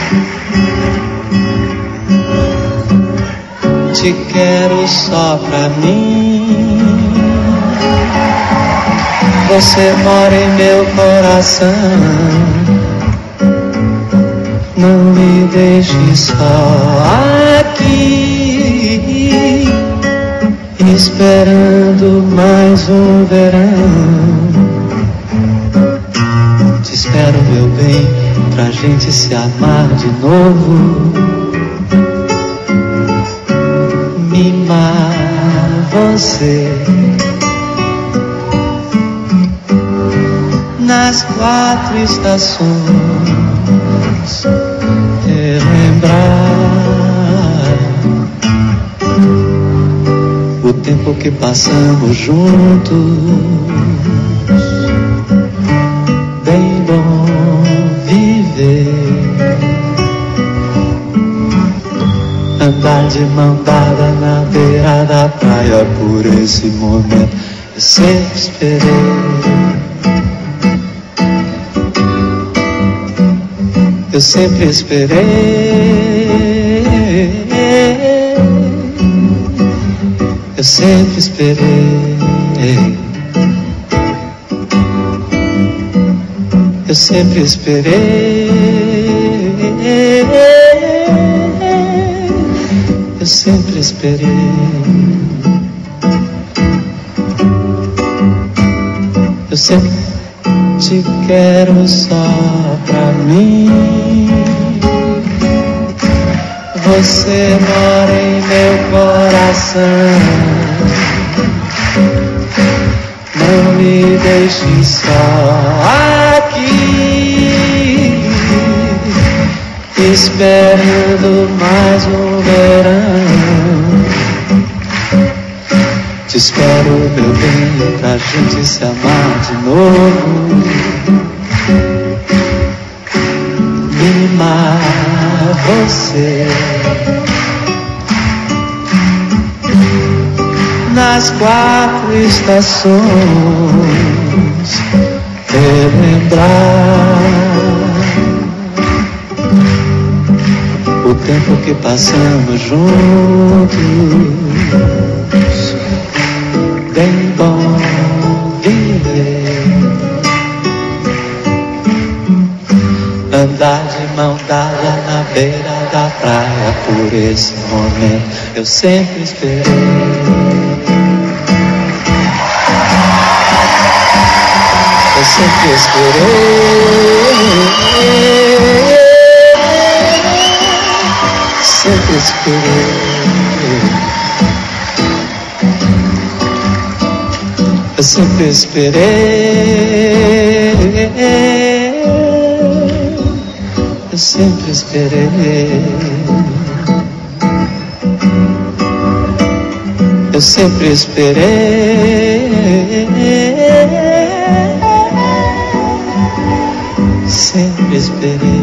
Te quero só pra mim. Você mora em meu coração. Não me deixe só aqui, esperando mais um verão. Te espero, meu bem, pra gente se amar de novo. Mimar você nas 4 estações, relembrar o tempo que passamos juntos. Bem bom viver, andar de mão dada na beira da praia. Por esse momento eu sempre esperei. Eu sempre esperei. Eu sempre esperei. Eu sempre esperei. Eu sempre esperei. Eu sempre te quero só pra mim. Você mora em meu coração. Não me deixe só aqui, esperando mais um verão. Te espero, meu bem, pra gente se amar de novo. Mimar você nas 4 estações, relembrar o tempo que passamos juntos. Bem bom viver, andar de mão dada na beira da praia. Por esse momento eu sempre esperei. Eu sempre esperei. Sempre esperei. Eu sempre esperei. Eu sempre esperei. Eu sempre esperei. Sempre esperei.